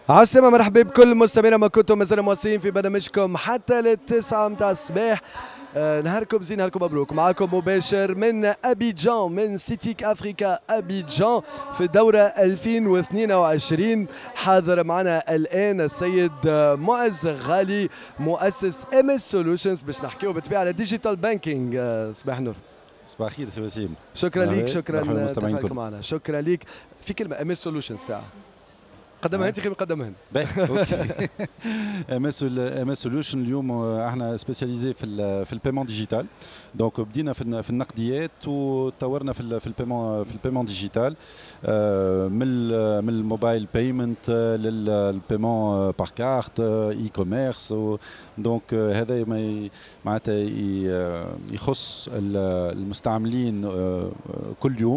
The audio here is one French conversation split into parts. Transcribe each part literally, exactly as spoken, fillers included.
عسلامة، مرحبا بكل مستمعينا، ما كنتم مازال مواصلين في برنامجكم حتى للتسعة متاع الصباح. آه نهاركم زين، نهاركم مبروك. معكم مباشر من أبيجان، من سيتيك أفريكا أبيجان في الدورة ألفين واثنين وعشرين. حاضر معنا الآن السيد معز غالي، مؤسس ام اس سولوشنز، باش نحكيو بالطبيعة على ديجيتال بانكينج. آه صباح النور. صباح الخير سي وسيم. شكرا ليك، شكرا تفاعلك معنا، شكرا ليك. في كلمة ام اس سولوشنز ساعة قدمها انت خير من قدمهن. اوكي. ام اس ام اس سوليوشن اليوم احنا سبيسياليزي في في البيمون ديجيتال. دونك بدينا في في النقديات وطورنا في في البيمون في البيمون ديجيتال، من من الموبايل بيمنت للبيمون بار كارت اي كوميرس. دونك هذا معناتها يخص المستعملين كل يوم،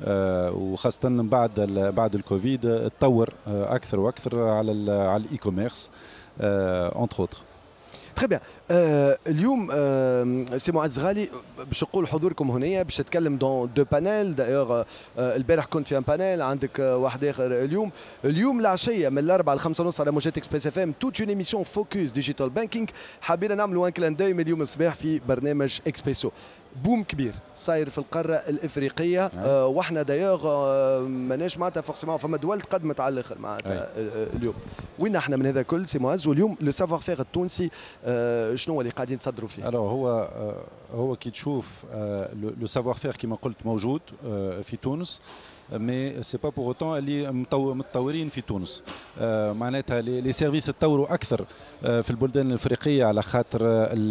وخاصه بعد بعد الكوفيد تطور اكثر واكثر على على الاي كوميرس انتر اوتر. تري بيان. آه اليوم آه سي معز غالي، باش نقول حضوركم هنا باش تتكلم دون دو بانيل. دايوغ آه البارح كنت في ان بانيل، عندك آه واحد اخر اليوم. اليوم العشيه من الاربعه لخمسه ونص على موجات اكسبريس اف ام، توت اون ايميسيون فوكس ديجيتال بانكينج. حبينا نعملوا ان كلان داي من اليوم الصباح في برنامج اكسبريسو. بوم كبير صاير في القاره الافريقيه. آه واحنا دايوغ آه ماناش معناتها فورسيمون، فما دول تقدمت على الاخر معناتها آه اليوم. وين احنا من هذا كل سي معز؟ واليوم لو سافوار فيغ التونسي آه شنو هو اللي قاعدين تصدروا فيه؟ الو هو آه هو كي تشوف لو سافوار فيغ كما قلت موجود آه في تونس، مي سي با بور اوتون اللي متطورين في تونس. آه معناتها لي سيرفيس تطوروا اكثر آه في البلدان الافريقيه، على خاطر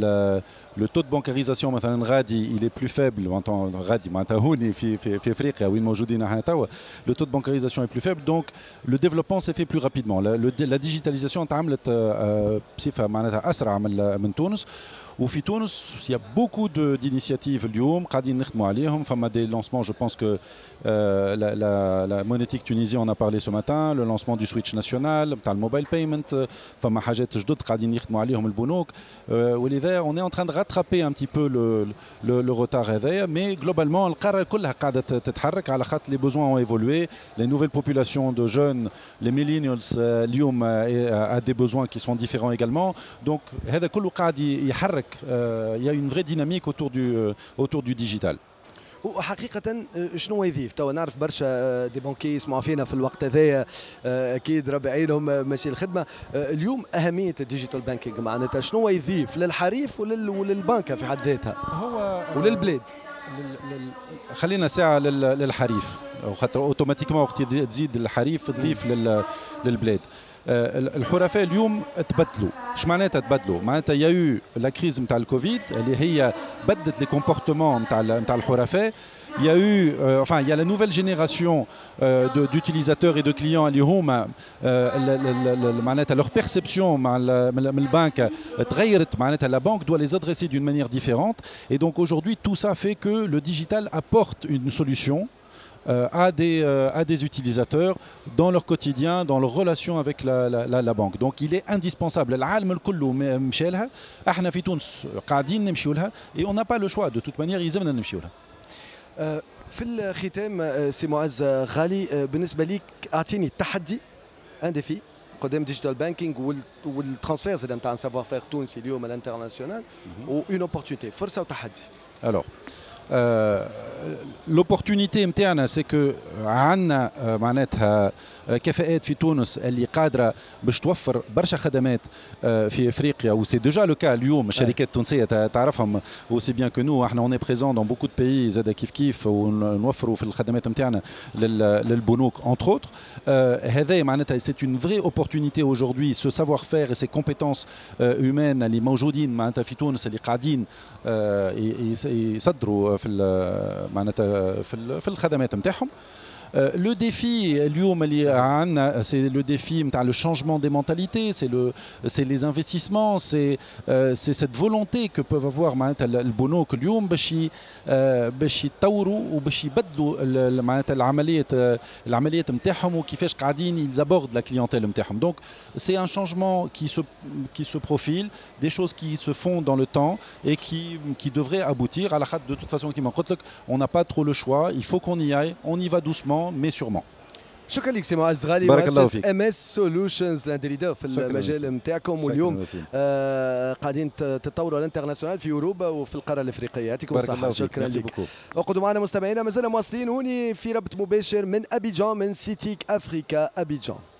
لو تو دو بانكاريزاسيون مثلا غادي الي بلو فيبل. غادي معناتها هوني في في في افريقيا وين موجودين احنا توا، لو تو دو بانكاريزاسيون اي بلو فيبل، دونك لو ديفلوبمون سي في بلو رابيدمون. لا ديجيتاليزاسيون تعملت آه بصفه معناتها اسرع من من تونس. وفي تونس il y a beaucoup de d'initiatives اليوم قاعدين نخدموا عليهم. فما دي lancements, je pense que euh, la, la, la monétique Tunisie, on a parlé ce matin, le lancement du switch national تاع الموبايل payment. فما حاجات جدد قاعدين يخدموا عليهم البنوك. ولذا on est en train de rattraper un petit peu le le, le retard هذايا. mais globalement القاره كلها قاعده تتحرك على خاطر les besoins ont évolué. les nouvelles populations de jeunes, les millennials اليوم a des besoins qui sont différents également. donc هذا كله قاعد يحرك. il y a une vraie dynamique autour du autour du digital. وحقيقة شنو يضيف؟ تو نعرف برشا دي بانكي يسمعوا فينا في الوقت هذايا، اكيد ربي يعينهم ماشي الخدمة. اليوم أهمية الديجيتال بانكينج معناتها شنو يضيف للحريف ولل وللبنكة في حد ذاتها هو وللبلاد؟ خلينا ساعة للحريف، خاطر اوتوماتيكمون وقت تزيد الحريف تضيف للبلاد. الحرفاء اليوم تبدلوا. اش معناتها تبدلوا؟ معناتها يا يو لا كريز نتاع الكوفيد اللي هي بدت لي كومبورتمون نتاع نتاع الحرفاء. Il y a eu, euh, enfin, il y a la nouvelle génération euh, d'utilisateurs et de clients اللي هما معناتها leur perception من البنك تغيرت. معناتها la banque doit les adresser d'une manière différente. Et donc aujourd'hui, tout ça fait que le digital apporte une solution Euh, à, des, euh, à des utilisateurs dans leur quotidien, dans leur relation avec la, la, la, la banque. Donc il est indispensable. العالم الكل مشى لها، احنا في تونس قاعدين نمشيو لها، et on n'a pas le choix. de toute manière يلزمنا نمشيو لها. euh, في الختام سي معز غالي، بالنسبة ليك أعطيني التحدي، ان ديفي قدام ديجيتال بانكينج والترانسفير زاد نتاع سافوار فير تونسي اليوم الانترناسيونال، و اون اوبورتونيتي، فرصة وتحدي. Alors Euh, l'opportunité نتاعنا سي كو عندنا معناتها كفاءات في تونس اللي قادره باش توفر برشا خدمات في افريقيا. و سي ديجا لو كا اليوم. الشركات التونسيه تعرفهم وسي بيان كو نو، احنا اون بريزون دون بوكو دو بيي زاد كيف كيف، ونوفروا في الخدمات نتاعنا للبنوك انتر اوتر. هذا معناتها سي اون فري اوبورتونيتي اaujourd'hui. سو سافوار فير سي كومبيتونس هيومان اللي موجودين معناتها في تونس، اللي قاعدين يصدروا في معناتها في الخدمات نتاعهم. Le défi اليوم اللي عندنا c'est le défi نتاع le changement des mentalités, c'est le c'est les investissements, c'est euh, c'est cette volonté que peuvent avoir معناتها البنوك اليوم باش باش يطوروا وباش يبدلوا معناتها العمليات العمليات نتاعهم وكيفاش قاعدين ils abordent la clientèle نتاعهم. Donc c'est un changement qui se qui se profile, des choses qui se font dans le temps et qui qui devraient aboutir. على خاطر de toute façon كيما قلت لك on n'a pas trop le choix, il faut qu'on y aille, on y va doucement mais sûrement. شكرا لك سي معز غالي، بارك الله مؤسس فيك. ام اس سولوشنز لاند ليدر في شكراً المجال وسيم. نتاعكم، واليوم شكراً وسيم. آه قاعدين تتطوروا الانترناسيونال في اوروبا وفي القاره الافريقيه. يعطيكم بارك الصحه. الله فيك. شكرا ميرسي لك. بوكو. اقعدوا معنا مستمعينا، مازلنا مواصلين هوني في ربط مباشر من ابيجان، من سيتيك افريكا ابيجان.